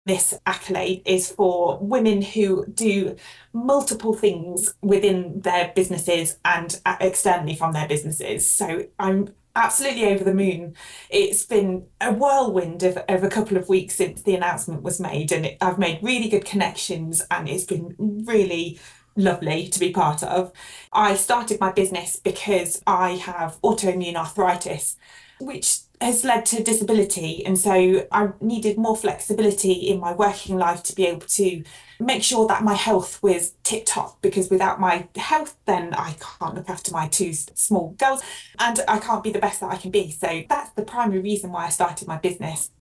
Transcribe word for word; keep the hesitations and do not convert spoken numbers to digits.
This accolade is for women who do multiple things within their businesses and uh, externally from their businesses. So I'm absolutely over the moon. It's been a whirlwind of, of a couple of weeks since the announcement was made, and it, I've made really good connections, and it's been really lovely to be part of. I started my business because I have autoimmune arthritis, which has led to disability. And so I needed more flexibility in my working life to be able to make sure that my health was tip top, because without my health, then I can't look after my two small girls and I can't be the best that I can be. So that's the primary reason why I started my business.